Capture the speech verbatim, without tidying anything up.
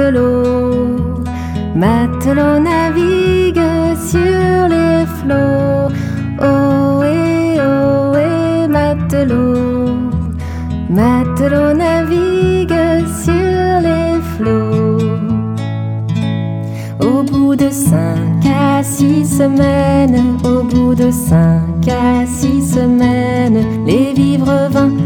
matelot, matelot navigue sur les flots. Ohé, ohé, matelot, matelot navigue sur les flots. Au bout de cinq à six semaines, au bout de cinq à six semaines, les vivres vinrent